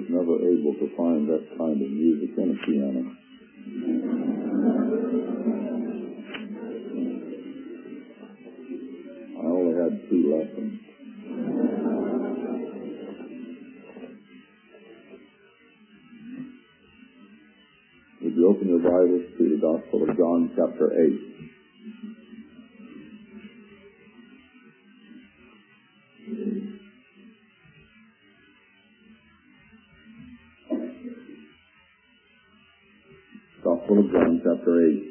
was never able to find that kind of music in a piano. I only had 2 lessons. Would you open your Bibles to the Gospel of John, chapter 8. Gospel of John, chapter 8.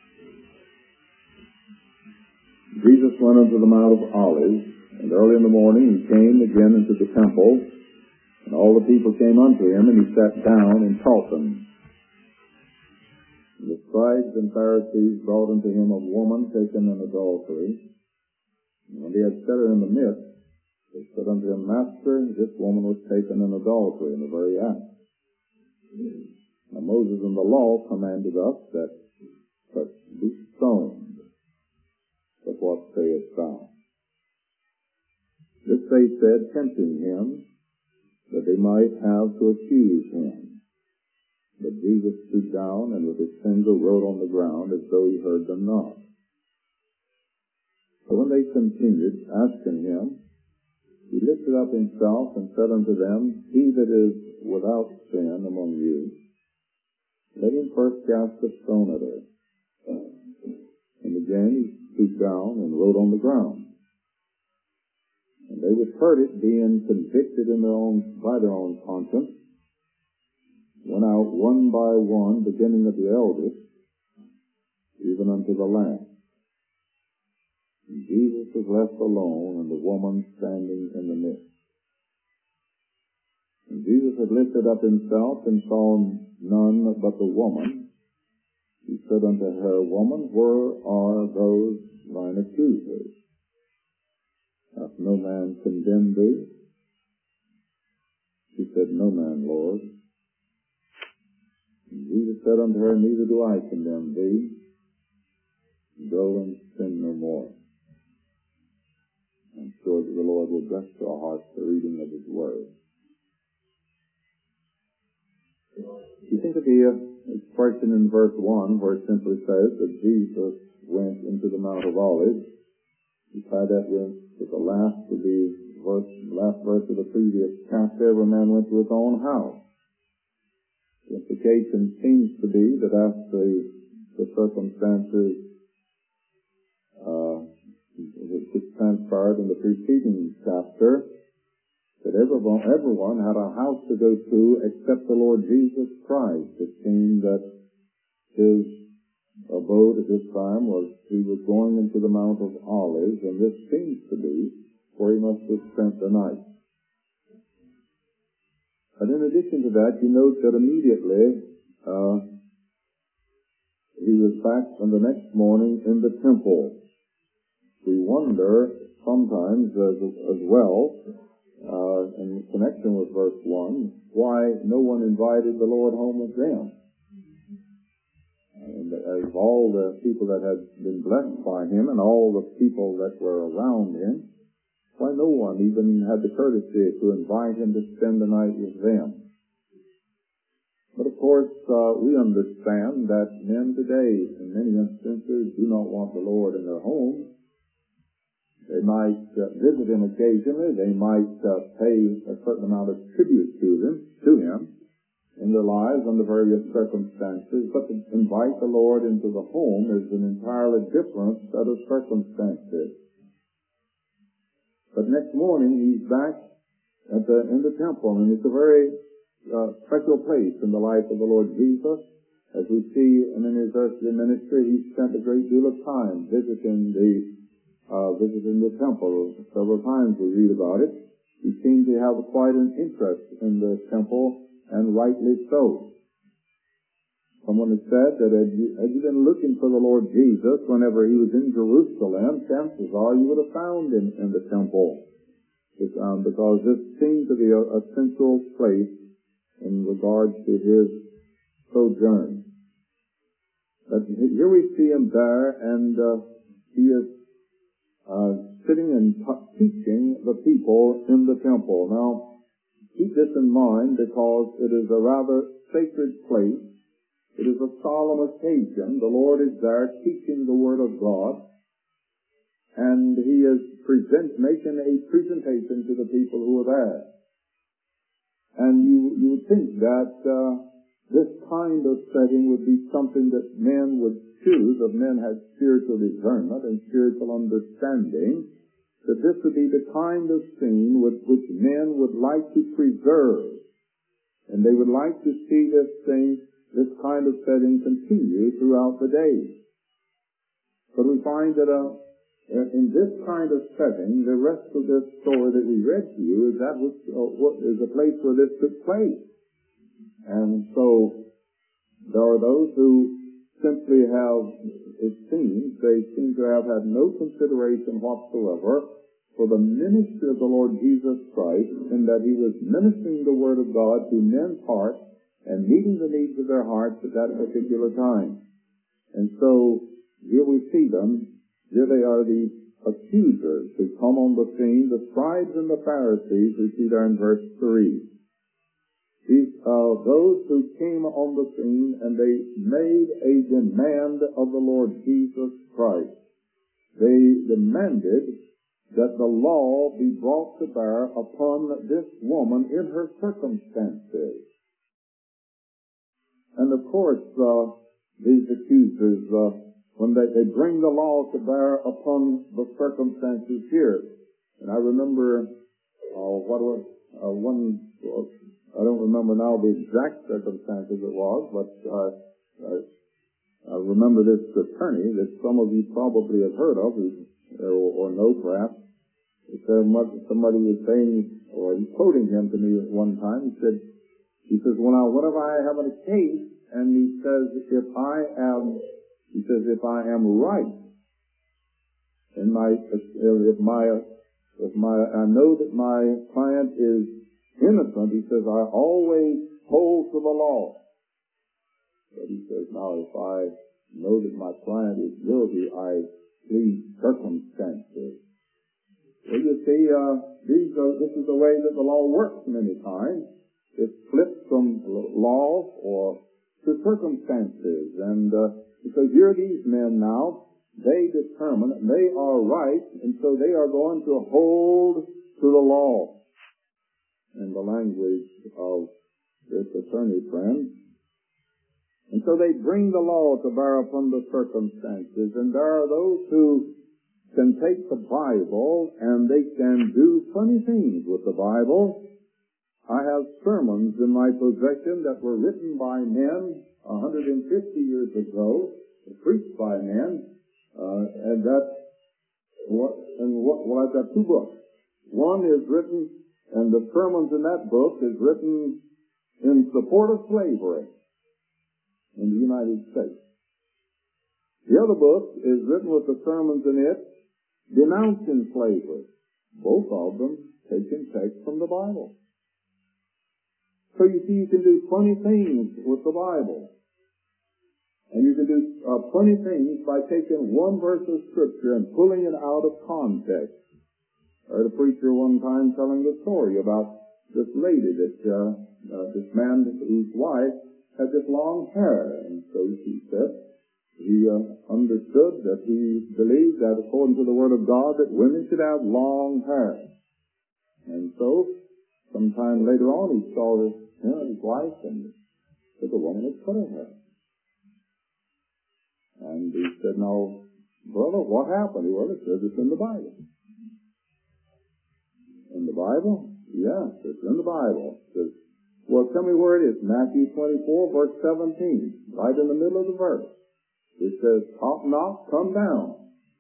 Jesus went unto the Mount of Olives, and early in the morning he came again into the temple, and all the people came unto him, and he sat down and taught them. And the scribes and Pharisees brought unto him a woman taken in adultery. And when he had set her in the midst, they said unto him, Master, this woman was taken in adultery in the very act. Now Moses in the law commanded us that such be stoned. But what sayest thou? This they said, tempting him, that they might have to accuse him. But Jesus stooped down and with his finger wrote on the ground as though he heard them not. So when they continued asking him, he lifted up himself and said unto them, He that is without sin among you, let him first cast a stone at her. And again he stooped down and wrote on the ground. And they which heard it, being convicted by their own conscience, went out one by one, beginning at the eldest, even unto the last. And Jesus was left alone, and the woman standing in the midst. And Jesus had lifted up himself and saw none but the woman. He said unto her, Woman, where are those thine accusers? Hath no man condemned thee? She said, No man, Lord. And Jesus said unto her, Neither do I condemn thee. Go and sin no more. I'm sure that the Lord will bless to our hearts the reading of His Word. You think of the expression in verse 1 where it simply says that Jesus went into the Mount of Olives. You tie that with the last verse of the previous chapter, every man went to his own house. The implication seems to be that as the circumstances which transpired in the preceding chapter, that everyone had a house to go to except the Lord Jesus Christ. It seemed that his abode at this time he was going into the Mount of Olives, and this seems to be where he must have spent the night. But in addition to that, you note that immediately he was back on the next morning in the temple. We wonder sometimes as well, in connection with verse 1, why no one invited the Lord home with them. And as all the people that had been blessed by him and all the people that were around him, why no one even had the courtesy to invite him to spend the night with them. But of course, we understand that men today, in many instances, do not want the Lord in their homes. They might visit him occasionally. They might pay a certain amount of tribute to him in their lives under various circumstances. But to invite the Lord into the home is an entirely different set of circumstances. But next morning he's back in the temple, and it's a very special place in the life of the Lord Jesus. As we see in his earthly ministry, he spent a great deal of time visiting the temple. Several times we read about it. He seemed to have quite an interest in the temple, and rightly so. Someone has said that had you been looking for the Lord Jesus whenever he was in Jerusalem, chances are you would have found him in the temple. Because this seemed to be a central place in regards to his sojourn. But here we see him there, and he is sitting and teaching the people in the temple. Now, keep this in mind because it is a rather sacred place. It is a solemn occasion. The Lord is there teaching the Word of God, and He is making a presentation to the people who are there. And you would think that this kind of setting would be something that men would choose, if men had spiritual discernment and spiritual understanding, that this would be the kind of scene which men would like to preserve. And they would like to see this kind of setting continue throughout the day. But we find that in this kind of setting, the rest of this story that we read to you is a place where this took place. And so there are those who simply have, it seems, they seem to have had no consideration whatsoever for the ministry of the Lord Jesus Christ, in that He was ministering the Word of God to men's hearts and meeting the needs of their hearts at that particular time. And so here we see them. Here they are, the accusers who come on the scene, the scribes and the Pharisees, we see there in verse 3. These are those who came on the scene and they made a demand of the Lord Jesus Christ. They demanded that the law be brought to bear upon this woman in her circumstances. And of course, these accusers, when they bring the law to bear upon the circumstances here. And I remember I don't remember now the exact circumstances it was, but I remember this attorney that some of you probably have heard of, or know perhaps. Somebody was saying, or he's quoting him to me at one time. He says, well, now, what if I have a case? And he says, if I am right, and I know that my client is innocent, he says, I always hold to the law. But he says, now, if I know that my client is guilty, I plead circumstances. Well, you see, this is the way that the law works many times. It flips from law or to circumstances. And because here these men now, they determine they are right, and so they are going to hold to the law. In the language of this attorney friend. And so they bring the law to bear upon the circumstances. And there are those who can take the Bible and they can do funny things with the Bible. I have sermons in my possession that were written by men 150 years ago, preached by men, I've got two books. One is written, and the sermons in that book is written in support of slavery in the United States. The other book is written with the sermons in it denouncing slavery. Both of them taking text from the Bible. So you see, you can do funny things with the Bible. And you can do funny things by taking one verse of Scripture and pulling it out of context. I heard a preacher one time telling the story about this lady that this man whose wife had this long hair. And so she said he understood that he believed that according to the Word of God that women should have long hair. And so sometime later on he saw his wife and said the woman had cut her hair. And he said, now, brother, what happened? Well, it says it's in the Bible. In the Bible? Yes, it's in the Bible. It says, well, tell me where it is. Matthew 24, verse 17. Right in the middle of the verse. It says, top knock, come down.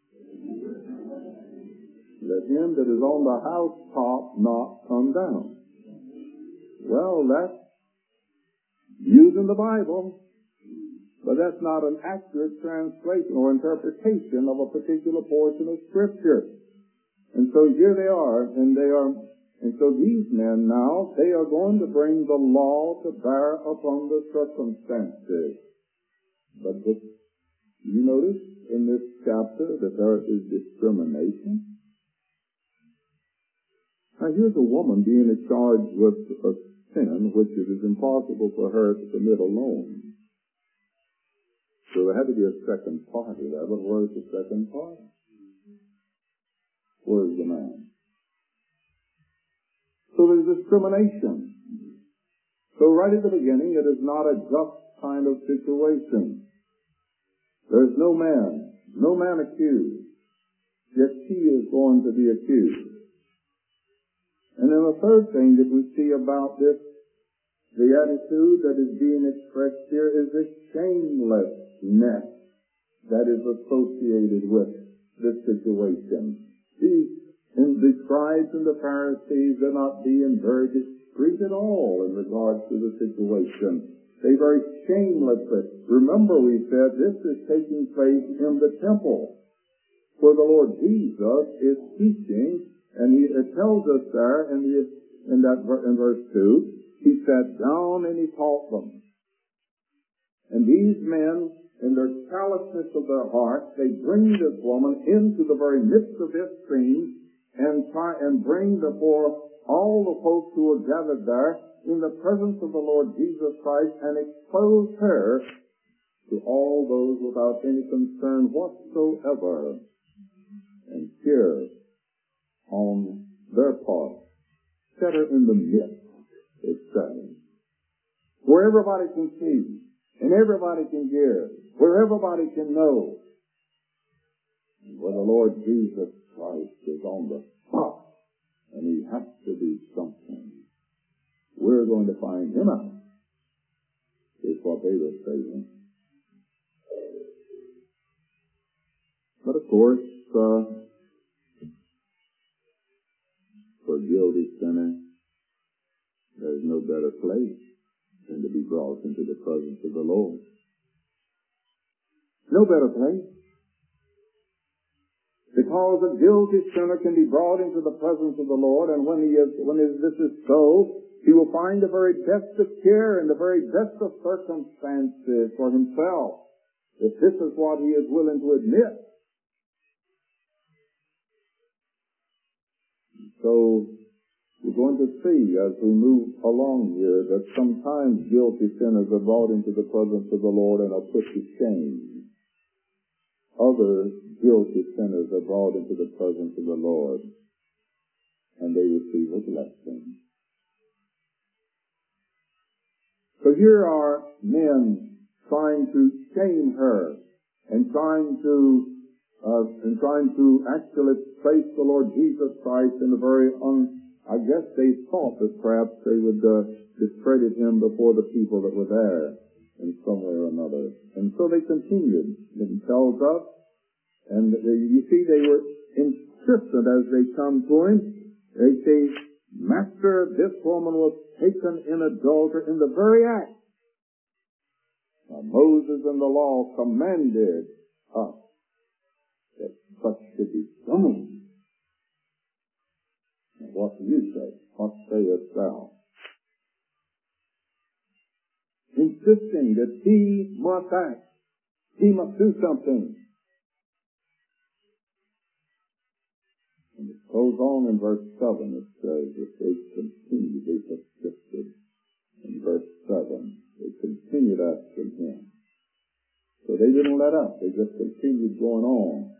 Let him that is on the housetop knock come down. Well, that's using the Bible. But that's not an accurate translation or interpretation of a particular portion of Scripture. And so here they are, and so these men now, they are going to bring the law to bear upon the circumstances. But you notice in this chapter that there is discrimination. Now here's a woman being charged with a sin which it is impossible for her to commit alone. So there had to be a second party there, but where's the second party? Where's the man? So there's discrimination. So right at the beginning, it is not a just kind of situation. There's no man accused, yet she is going to be accused. And then the third thing that we see about this, the attitude that is being expressed here is the shamelessness that is associated with this situation. The scribes and the Pharisees are not being very discreet at all in regards to the situation. They very shamelessly. Remember, we said this is taking place in the temple where the Lord Jesus is teaching, and it tells us there in verse 2, he sat down and he taught them. And these men, in their callousness of their hearts, they bring this woman into the very midst of this scene and try and bring before all the folks who are gathered there in the presence of the Lord Jesus Christ and expose her to all those without any concern whatsoever. And here, on their part, set her in the midst, it says, where everybody can see, and everybody can hear, where everybody can know, and where the Lord Jesus Christ is on the spot, and he has to do something. We're going to find him out, is what they were saying. But of course, for a guilty sinner, there's no better place than to be brought into the presence of the Lord. No better place. Because a guilty sinner can be brought into the presence of the Lord, and when this is so, he will find the very best of care and the very best of circumstances for himself, if this is what he is willing to admit. So, we're going to see as we move along here that sometimes guilty sinners are brought into the presence of the Lord and are put to shame. Other guilty sinners are brought into the presence of the Lord and they receive a blessing. So here are men trying to shame her and trying to actually place the Lord Jesus Christ in a very I guess they thought that perhaps they would discredit him before the people that were there in some way or another. And so they continued. It tells us, and you see they were insistent as they come to him. They say, Master, this woman was taken in adultery in the very act. Now, Moses in the law commanded us that such should be stoned. What do you say? What sayest thou? Insisting that he must act. He must do something. And it goes on in verse 7. It says that they continued, they persisted. In verse 7, they continued asking him. So they didn't let up. They just continued going on.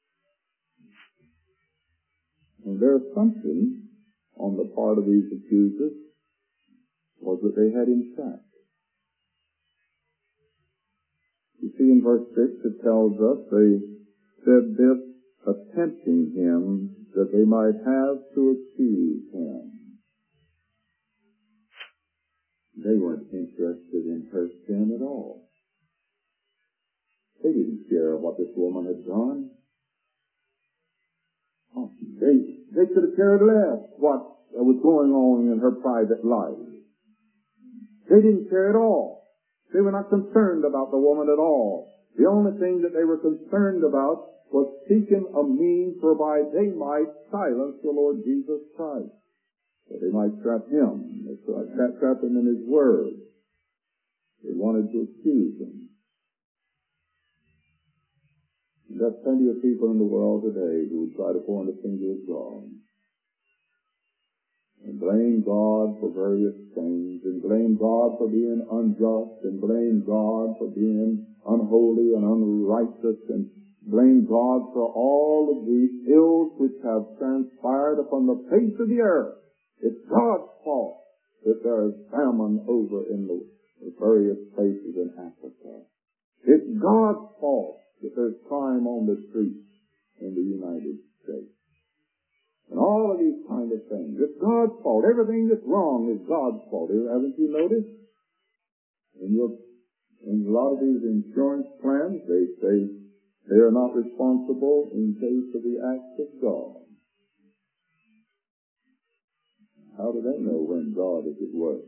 And their assumption on the part of these accusers was that they had him trapped. You see in verse 6 it tells us they said this, attempting him that they might have to accuse him. They weren't interested in her sin at all. They didn't care what this woman had done. They could have cared less what was going on in her private life. They didn't care at all. They were not concerned about the woman at all. The only thing that they were concerned about was seeking a means whereby they might silence the Lord Jesus Christ. That they might trap him. They might trap him in his word. They wanted to accuse him. There's plenty of people in the world today who try to point a finger at God. and blame God for various things, and blame God for being unjust, and blame God for being unholy and unrighteous, and blame God for all of the ills which have transpired upon the face of the earth. It's God's fault that there is famine over in the various places in Africa. It's God's fault that there's crime on the streets in the United States. And all of these kind of things. It's God's fault. Everything that's wrong is God's fault. Haven't you noticed? In a lot of these insurance plans, they say they are not responsible in case of the acts of God. How do they know when God is at work?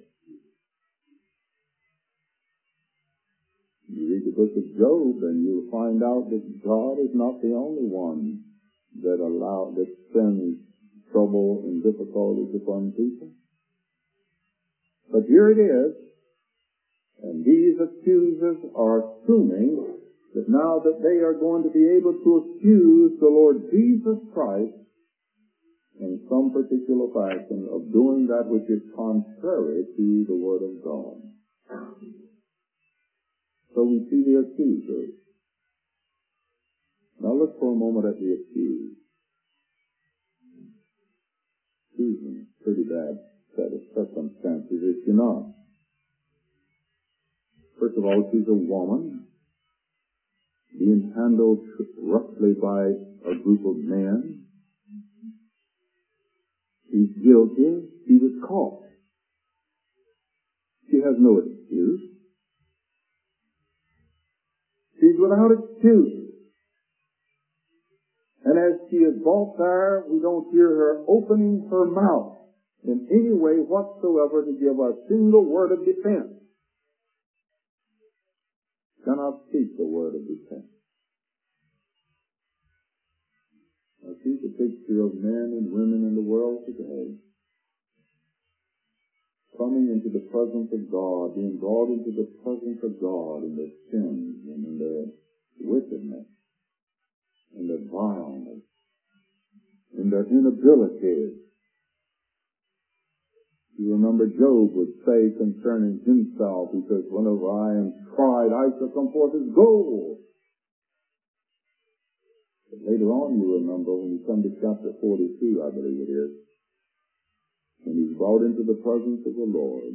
You read the book of Job and you'll find out that God is not the only one that sends trouble and difficulties upon people. But here it is, and these accusers are assuming that now that they are going to be able to accuse the Lord Jesus Christ in some particular fashion of doing that which is contrary to the Word of God. So we see the accusers. Now look for a moment at the accused. Susan, pretty bad set of circumstances, is she not? First of all, she's a woman being handled roughly by a group of men. She's guilty. She was caught. She has no excuse. She's without excuse. And as she is brought there, we don't hear her opening her mouth in any way whatsoever to give a single word of defense. Cannot speak the word of defense. Now she's a picture of men and women in the world today, coming into the presence of God, being brought into the presence of God in their sins and in their wickedness, in their vileness, in their inabilities. You remember Job would say concerning himself, he says, whenever I am tried, I shall come forth as gold. But later on you remember when you come to chapter 42, I believe it is, when he's brought into the presence of the Lord,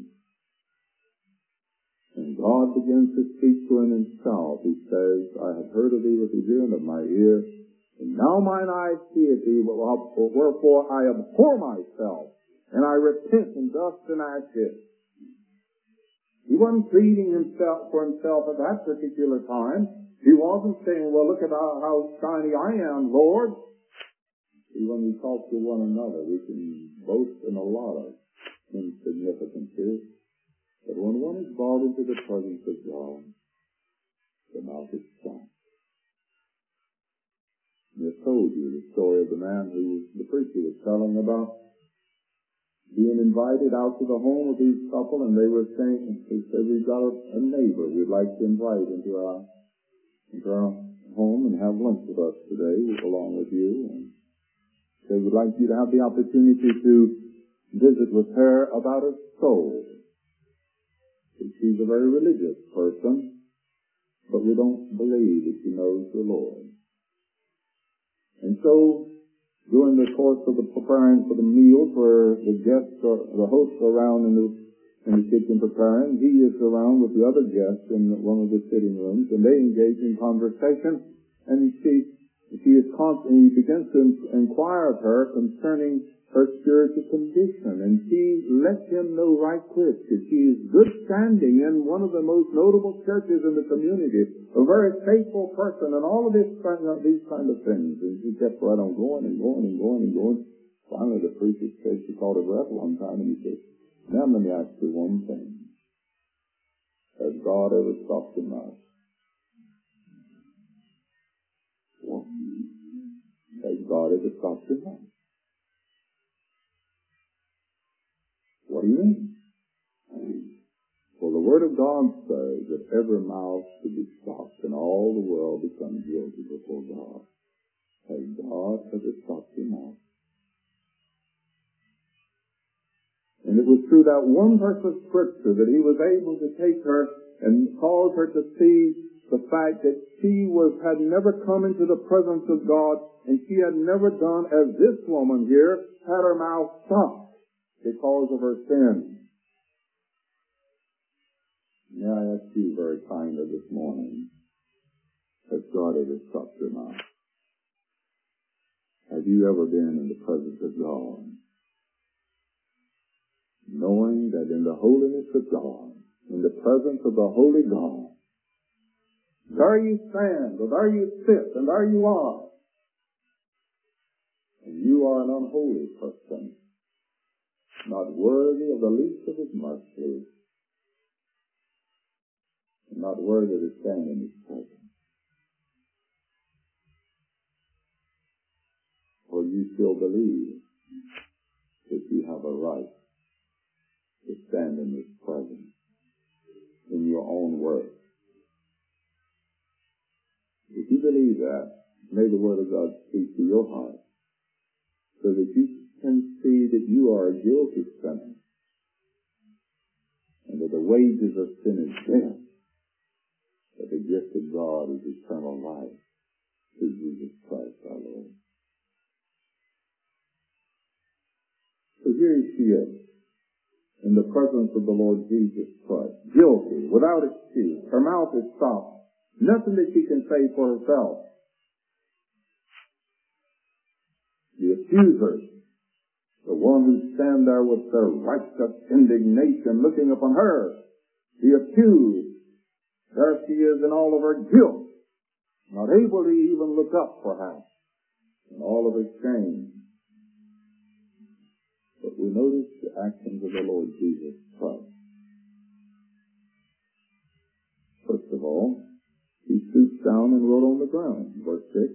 and God begins to speak to him himself. He says, I have heard of thee with the hearing of my ear, and now mine eyes see thee, wherefore I abhor myself, and I repent in dust and ashes. He wasn't pleading himself for himself at that particular time. He wasn't saying, well, look at how shiny I am, Lord. See, when we talk to one another, we can boast in a lot of insignificances. But when one is brought into the presence of God, the mouth is stopped. And I told you the story of the man who the preacher was telling about being invited out to the home of these couple, and they were saying, they said, we've got a neighbor we'd like to invite into our home and have lunch with us today, along with you. And they would like you to have the opportunity to visit with her about her soul. She's a very religious person, but we don't believe that she knows the Lord. And so, during the course of the preparing for the meal, where the guests or the hosts are around in the kitchen preparing, he is around with the other guests in one of the sitting rooms, and they engage in conversation. And he begins to inquire of her concerning her spiritual condition, and she lets him know right quick that she is good standing in one of the most notable churches in the community, a very faithful person, and all of these kind of things. And she kept right on going and going and going and going. Finally, the preacher said, she called her breath one time, and he said, now let me ask you one thing. Has God ever stopped your mouth? What? Has God ever stopped your mouth? What do you mean? Well, the Word of God says that every mouth should be stopped and all the world become guilty before God. Has God ever stopped your mouth? And it was through that one verse of Scripture that he was able to take her and cause her to see the fact that she had never come into the presence of God, and she had never done as this woman here had her mouth stopped because of her sin. May I ask you very kindly this morning, has God ever stopped your mouth? Have you ever been in the presence of God, knowing that in the holiness of God, in the presence of the holy God, there you stand, or there you sit, and there you are, and you are an unholy person, not worthy of the least of His mercy, and not worthy to stand in His presence? Or you still believe that you have a right to stand in His presence in your own work? If you believe that, may the Word of God speak to your heart so that you can see that you are a guilty sinner and that the wages of sin is death, but the gift of God is eternal life through Jesus Christ our Lord. So here she is, in the presence of the Lord Jesus Christ, guilty, without excuse. Her mouth is stopped. Nothing that she can say for herself. The accusers, the one who stand there with their righteous indignation looking upon her, the accused, there she is in all of her guilt, not able to even look up perhaps, in all of her shame. But we notice the actions of the Lord Jesus Christ. First of all, he stoops down and wrote on the ground, verse 6.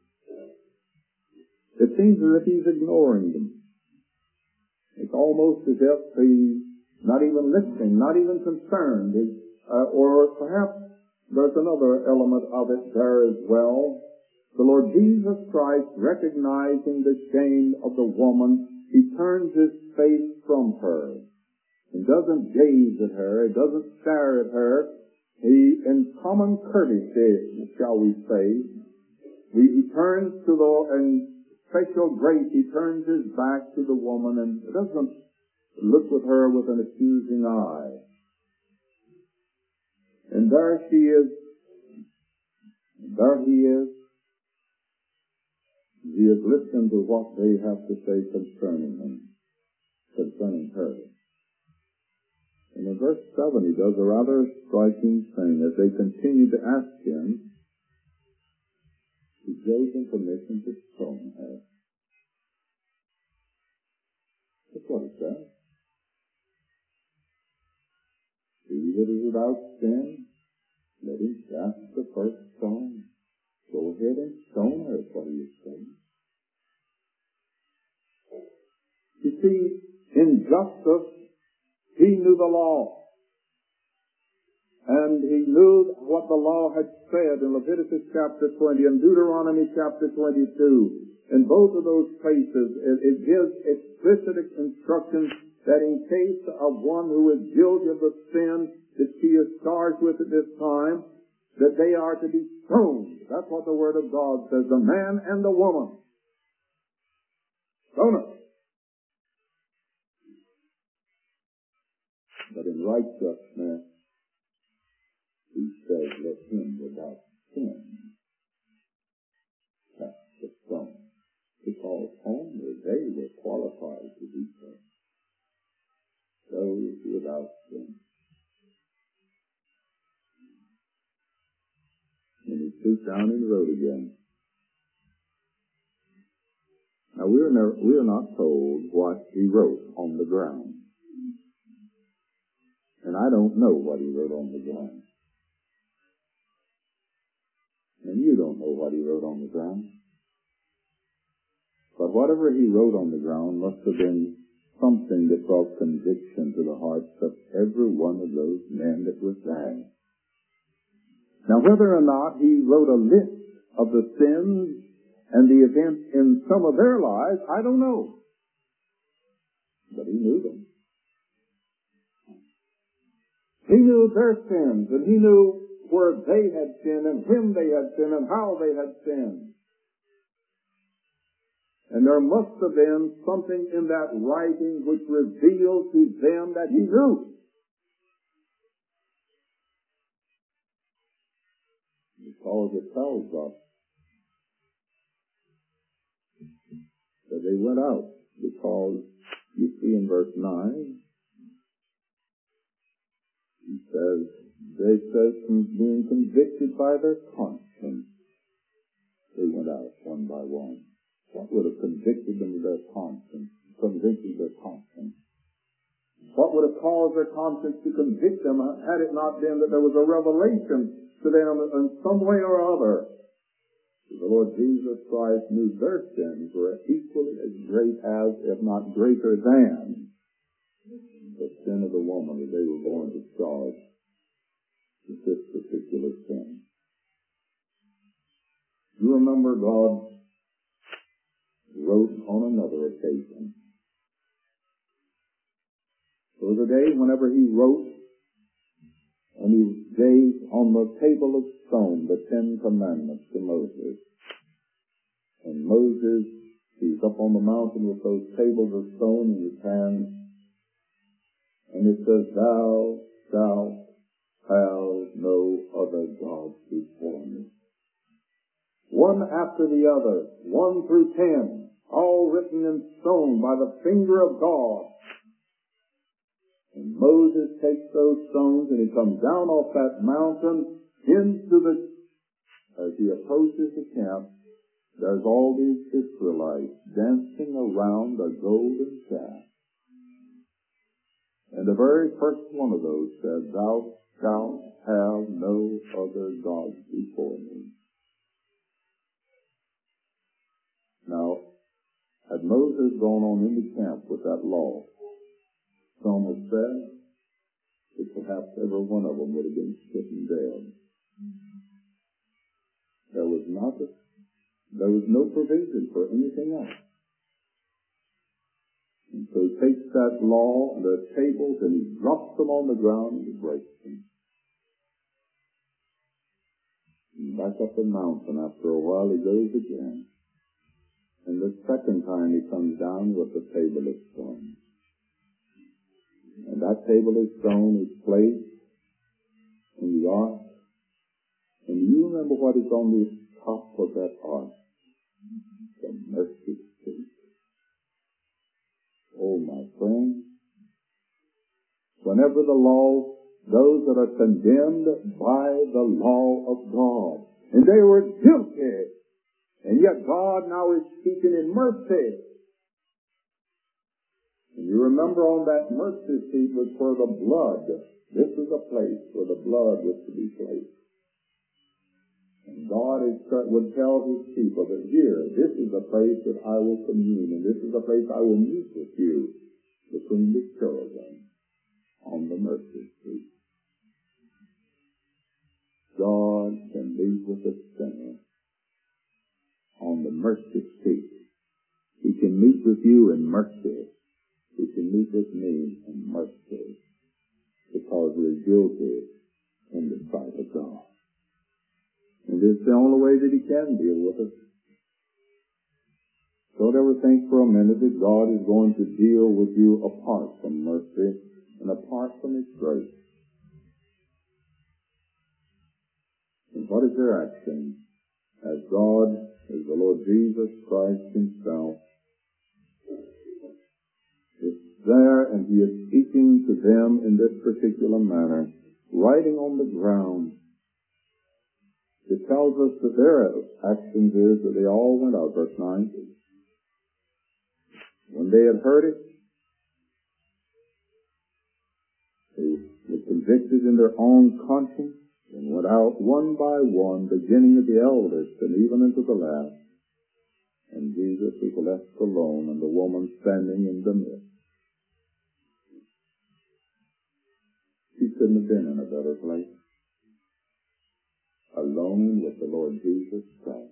It seems as if he's ignoring them. It's almost as if he's not even listening, not even concerned. Or perhaps there's another element of it there as well. The Lord Jesus Christ, recognizing the shame of the woman, he turns his face from her and doesn't gaze at her, he doesn't stare at her. He, in common courtesy, shall we say, he turns to in special grace, he turns his back to the woman and doesn't look with her with an accusing eye. And there she is, there he is. He has listened to what they have to say concerning him, concerning her. And in verse 7 he does a rather striking thing as they continue to ask him. He gave them permission to stone her. That's what it says. He that is without sin, let him cast the first stone. Go ahead and stone her, is what he is saying. You see, in justice, he knew the law. And he knew what the law had said in Leviticus chapter 20 and Deuteronomy chapter 22. In both of those places, it gives explicit instructions that in case of one who is guilty of the sin that she is charged with at this time, that they are to be stoned. That's what the Word of God says, the man and the woman. Stone her. But in righteousness, he says, let him without sin cast the stone. Because only they were qualified to do so. Those without sin. And he stooped down and wrote again. Now we are not told what he wrote on the ground. And I don't know what he wrote on the ground. And you don't know what he wrote on the ground. But whatever he wrote on the ground must have been something that brought conviction to the hearts of every one of those men that was there. Now whether or not he wrote a list of the sins and the events in some of their lives, I don't know. But he knew them. He knew their sins, and he knew where they had sinned, and when they had sinned, and how they had sinned. And there must have been something in that writing which revealed to them that he knew. Because it tells us that they went out, because you see in verse 9, he says, they says from being convicted by their conscience, they went out one by one. What would have convicted them of their conscience? Convicted their conscience. What would have caused their conscience to convict them had it not been that there was a revelation to them in some way or other? The Lord Jesus Christ knew their sins were equally as great as, if not greater than, the sin of the woman that they were going to charge with this particular sin. You remember God wrote on another occasion. There was a day whenever he wrote, and he gave on the table of stone the 10 Commandments to Moses. And Moses, he's up on the mountain with those tables of stone in his hands, and it says, "Thou shalt have no other gods before me." One after the other, 1 through 10, all written in stone by the finger of God. And Moses takes those stones and he comes down off that mountain as he approaches the camp, there's all these Israelites dancing around a golden calf. And the very first one of those said, "Thou shalt have no other gods before me." Now, had Moses gone on into camp with that law, some have said that perhaps every one of them would have been stricken dead. There was no provision for anything else. And so he takes that law and the tables and he drops them on the ground and he breaks them. And back up the mountain after a while he goes again. And the second time he comes down with the table of stone. And that table of stone is placed in the ark. And you remember what is on the top of that ark? The mercy seat. Oh, my friend, whenever those that are condemned by the law of God, and they were guilty, and yet God now is speaking in mercy. And you remember on that mercy seat was where the blood, this is a place where the blood was to be placed. And God would tell his people that here, this is a place that I will commune, and this is a place I will meet with you between the cherubim on the mercy seat. God can meet with a sinner on the mercy seat. He can meet with you in mercy. He can meet with me in mercy because we're guilty in the sight of God. And it's the only way that he can deal with us. Don't ever think for a minute that God is going to deal with you apart from mercy and apart from his grace. And what is their action? As God, as the Lord Jesus Christ himself, is there and he is speaking to them in this particular manner, writing on the ground. It tells us that their actions is that they all went out, verse 9. When they had heard it, they were convicted in their own conscience and went out one by one, beginning at the eldest and even into the last. And Jesus was left alone and the woman standing in the midst. She couldn't have been in a better place. Alone with the Lord Jesus Christ.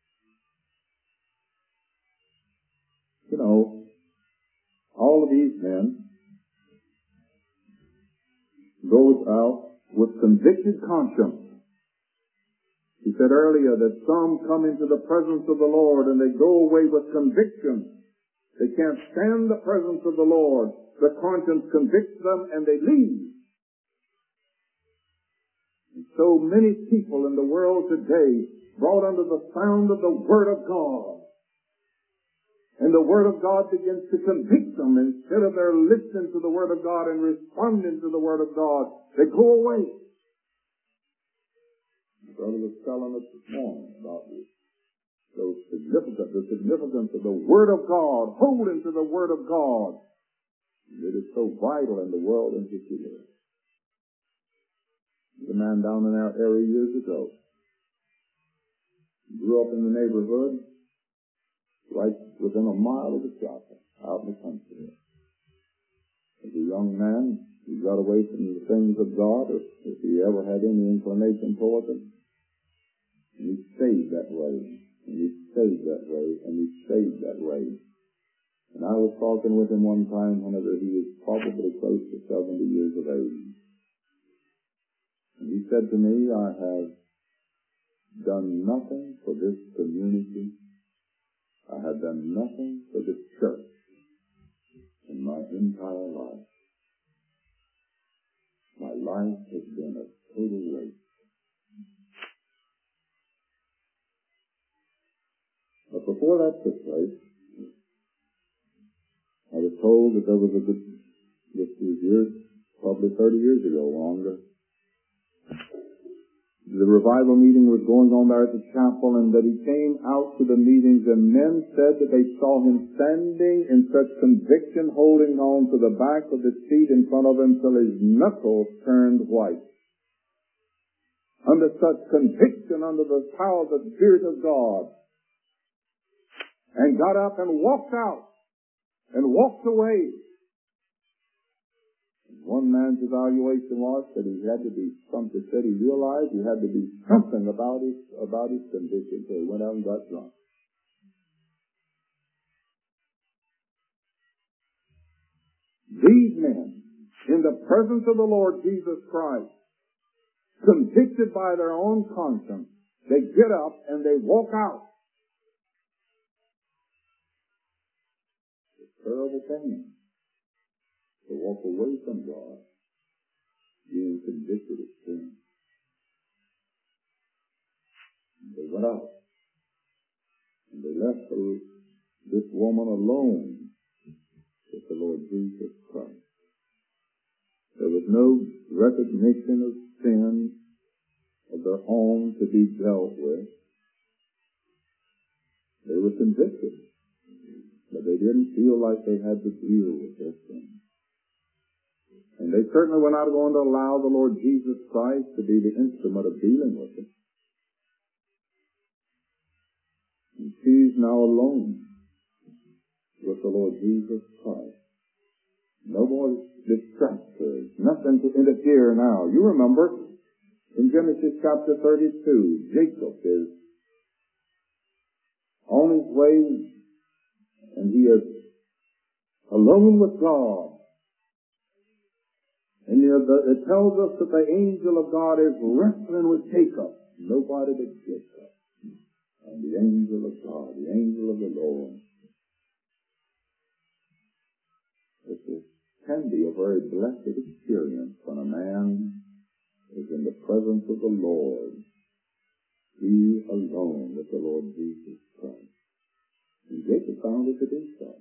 You know, all of these men, goes out with convicted conscience. He said earlier that some come into the presence of the Lord and they go away with conviction. They can't stand the presence of the Lord. The conscience convicts them and they leave. And so many people in the world today brought under the sound of the Word of God. And the Word of God begins to convict them. Instead of their listening to the Word of God and responding to the Word of God, they go away. My brother was telling us this morning about this. So the significance of the Word of God, holding to the Word of God. It is so vital in the world in which we live. There's a man down in our area years ago. He grew up in the neighborhood, right within a mile of the shop, out in the country. As a young man, he got away from the things of God, if he ever had any inclination toward them. And he stayed that way, and he stayed that way, and he stayed that way. And I was talking with him one time whenever he was probably close to 70 years of age. And he said to me, I have done nothing for this community. I have done nothing for the church in my entire life. My life has been a total waste. But before that took place, I was told that there was this was years, probably 30 years ago, longer. The revival meeting was going on there at the chapel, and that he came out to the meetings, and men said that they saw him standing in such conviction, holding on to the back of the seat in front of him till his knuckles turned white. Under such conviction, under the power of the Spirit of God. And got up and walked out and walked away. One man's evaluation was that he had to be something. Said he realized he had to be something about his conviction, so he went out and got drunk. These men, in the presence of the Lord Jesus Christ, convicted by their own conscience, they get up and they walk out. Terrible thing to walk away from God being convicted of sin. And they went out and they left this woman alone with the Lord Jesus Christ. There was no recognition of sin of their own to be dealt with. They were convicted. But they didn't feel like they had to deal with this thing. And they certainly were not going to allow the Lord Jesus Christ to be the instrument of dealing with it. And she's now alone with the Lord Jesus Christ. No more distractors, nothing to interfere now. You remember, in Genesis chapter 32, Jacob is on his way, and he is alone with God. And it tells us that the angel of God is wrestling with Jacob. Nobody but Jacob. And the angel of God, the angel of the Lord. It can be a very blessed experience when a man is in the presence of the Lord. He alone with the Lord Jesus Christ. And Jacob found it to be so.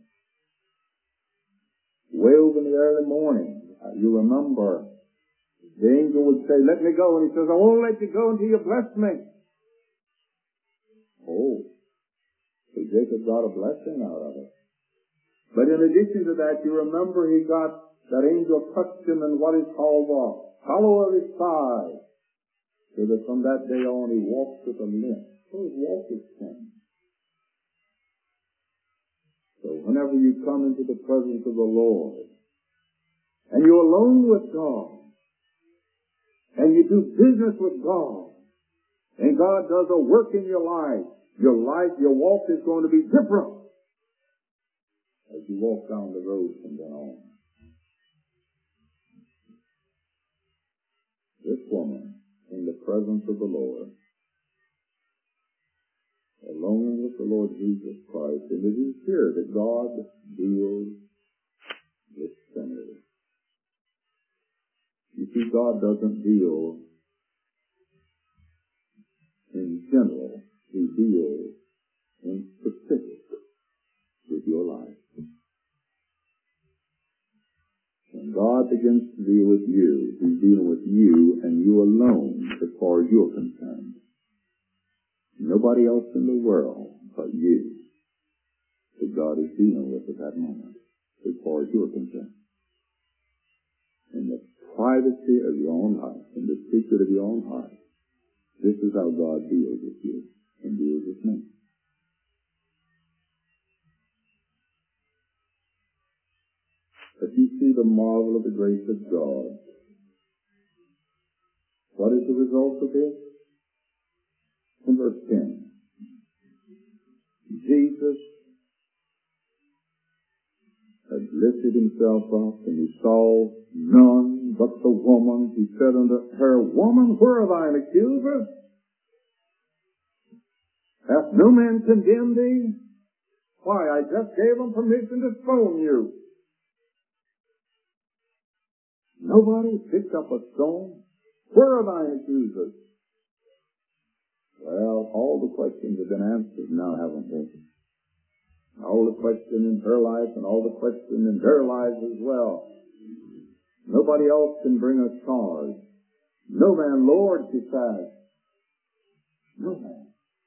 Way over in the early morning, you remember, the angel would say, let me go. And he says, I won't let you go until you bless me. Oh, so Jacob got a blessing out of it. But in addition to that, you remember he got, that angel touched him in what is called the hollow of his thigh. So that from that day on he walks with a limp. So his walk is changed. So whenever you come into the presence of the Lord, and you're alone with God, and you do business with God, and God does a work in your life, your walk is going to be different as you walk down the road from then on. woman in the presence of the Lord, alone with the Lord Jesus Christ. And it is here that God deals with sinners. You see, God doesn't deal in general. He deals in specific with your life. When God begins to deal with you, He's dealing with you and you alone as far as you're concerned. Nobody else in the world but you that God is dealing with at that moment as far as you're concerned. In the privacy of your own life, in the secret of your own heart, this is how God deals with you and deals with me. If you see the marvel of the grace of God, what is the result of this? In verse 10, Jesus had lifted himself up, and he saw none but the woman. He said unto her, Woman, where are thine accusers? Hath no man condemned thee? Why, I just gave them permission to stone you. Nobody picked up a stone. Where are thine accusers? Well, all the questions have been answered now, haven't they? All the question in her life and all the question in their lives as well. Nobody else can bring a charge. No man, Lord, she says. No man.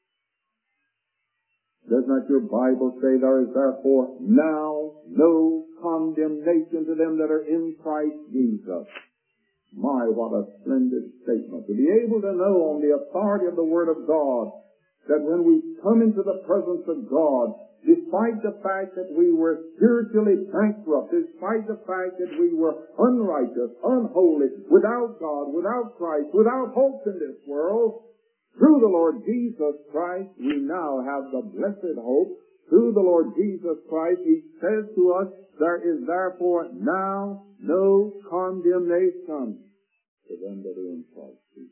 Does not your Bible say there is therefore now no condemnation to them that are in Christ Jesus? My, what a splendid statement. To be able to know on the authority of the Word of God that when we come into the presence of God, despite the fact that we were spiritually bankrupt, despite the fact that we were unrighteous, unholy, without God, without Christ, without hope in this world, through the Lord Jesus Christ, we now have the blessed hope. Through the Lord Jesus Christ, He says to us, there is therefore now no condemnation to them that are in Christ Jesus.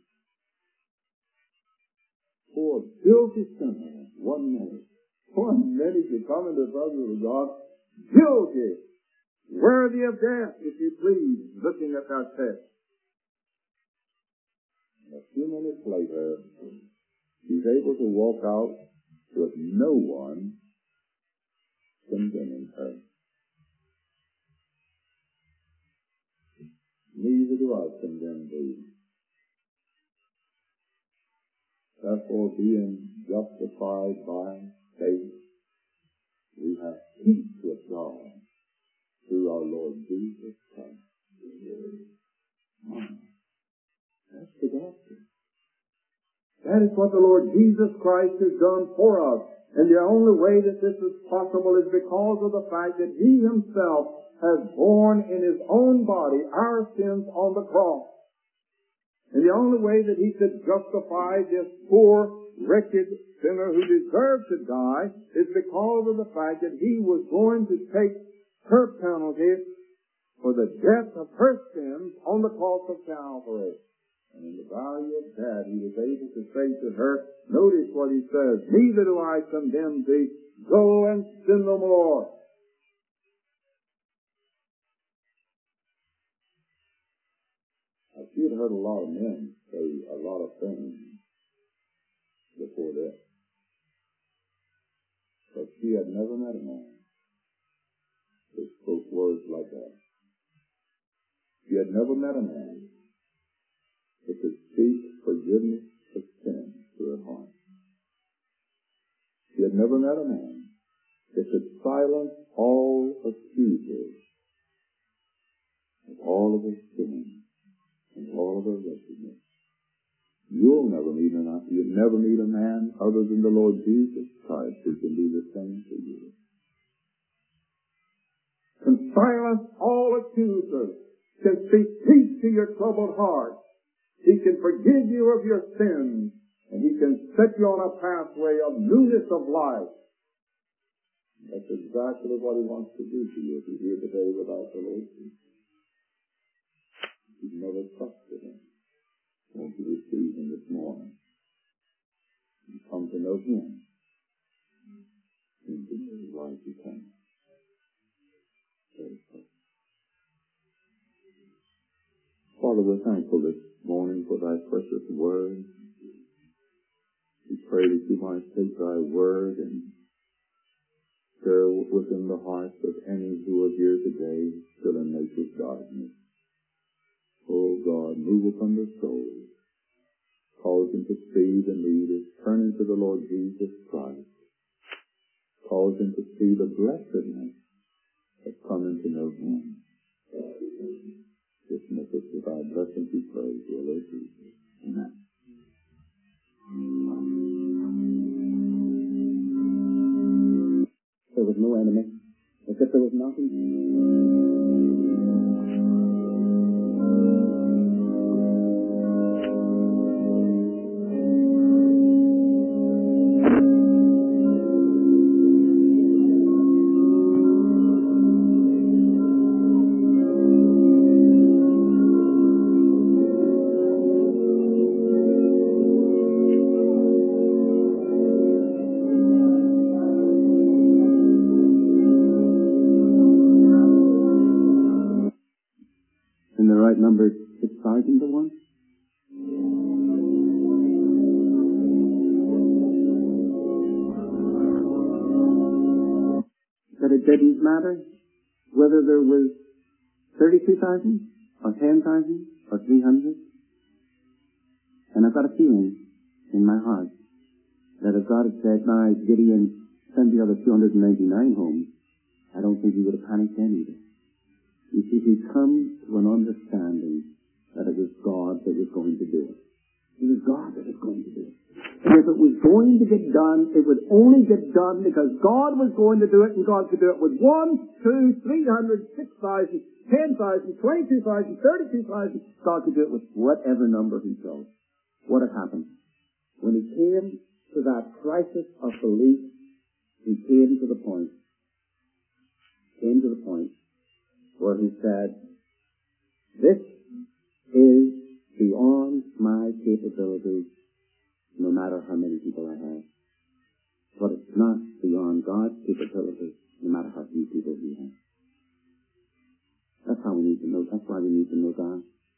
Poor guilty sinner, 1 minute. 1 minute you come into the presence of God, guilty, worthy of death, if you please, looking at that text. And a few minutes later, he's able to walk out with no one condemning her. Neither do I condemn thee. Therefore, being justified by faith, we have peace with God through our Lord Jesus Christ. That's the gospel. That is what the Lord Jesus Christ has done for us. And the only way that this is possible is because of the fact that He Himself has borne in His own body our sins on the cross. And the only way that He could justify this poor, wretched sinner who deserved to die is because of the fact that He was going to take her penalty for the death of her sins on the cross of Calvary. And in the value of that, He was able to say to her, notice what He says, neither do I condemn thee, go and sin no more. She had heard a lot of men say a lot of things before that. But she had never met a man that spoke words like that. She had never met a man that could speak forgiveness of sin to her heart. She had never met a man that could silence all accusers of all of her sins and all of her wretchedness. You'll never meet a man other than the Lord Jesus Christ who can do the same for you. Can silence all accusers, can speak peace to your troubled heart. He can forgive you of your sins, and He can set you on a pathway of newness of life. That's exactly what He wants to do to you if you're here today without the Lord Jesus. You've never trusted Him. to receive Him this morning and come to know Him into His life eternal. Father, we're thankful this morning for Thy precious word. We pray that You might take Thy word and stir within the hearts of any who are here today still in nature's darkness. Oh God, move upon their souls. Cause them to see the need of turning to the Lord Jesus Christ. Cause them to see the blessedness of coming to know Him. Dismiss us with Thy blessings, we pray, dear Lord Jesus. Amen. There was no enemy, as if there was nothing. Number 6,000 to 1. That it didn't matter whether there was 32,000 or 10,000 or 300. And I've got a feeling in my heart that if God had said, now Gideon, send the other 299 home, I don't think he would have panicked then either. You see, he'd come to an understanding that it was God that was going to do it. It was God that was going to do it. And if it was going to get done, it would only get done because God was going to do it, and God could do it with 1, 2, 300, 6,000, 10,000, 22,000, 32,000. God could do it with whatever number he chose. What had happened? When he came to that crisis of belief, he came to the point where he said, this is beyond my capabilities, no matter how many people I have. But it's not beyond God's capabilities, no matter how few people he has. That's how we need to know. That's why we need to know God.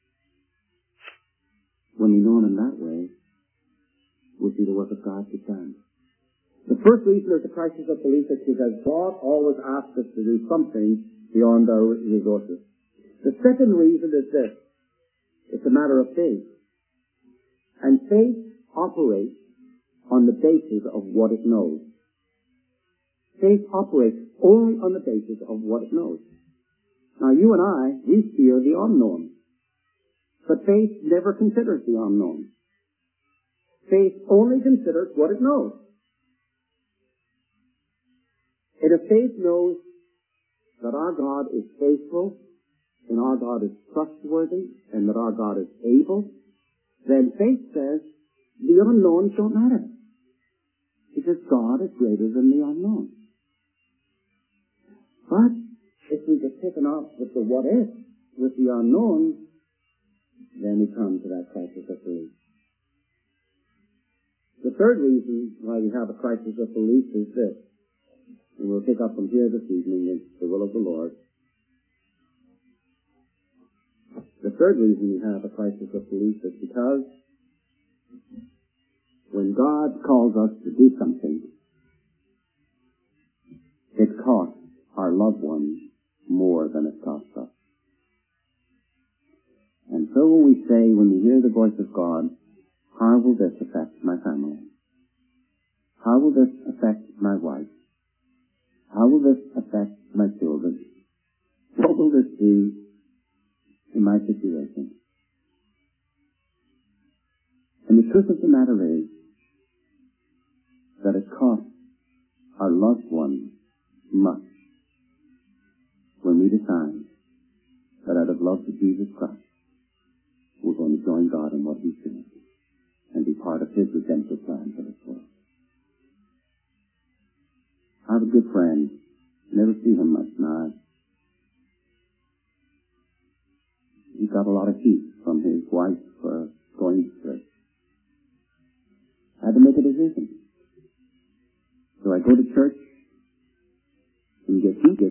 When we know Him in that way, we'll see the work of God to stand. The first reason there's a crisis of belief is because God always asks us to do something beyond our resources. The second reason is this. It's a matter of faith. And faith operates on the basis of what it knows. Faith operates only on the basis of what it knows. Now you and I, we fear the unknown. But faith never considers the unknown. Faith only considers what it knows. And if faith knows that our God is faithful, and our God is trustworthy, and that our God is able, then faith says the unknowns don't matter. Because God is greater than the unknown. But if we get taken off with the what if, with the unknown, then we come to that crisis of belief. The third reason why we have a crisis of belief is this. And we'll pick up from here this evening in the will of the Lord. The third reason we have a crisis of belief is because when God calls us to do something, it costs our loved ones more than it costs us. And so when we say, when we hear the voice of God, how will this affect my family? How will this affect my wife? How will this affect my children? What will this do in my situation? And the truth of the matter is that it costs our loved ones much when we decide that out of love to Jesus Christ, we're going to join God in what He's doing and be part of His redemptive plan for this world. I have a good friend. Never see him much now. He got a lot of heat from his wife for going astray. position. So I go to church and get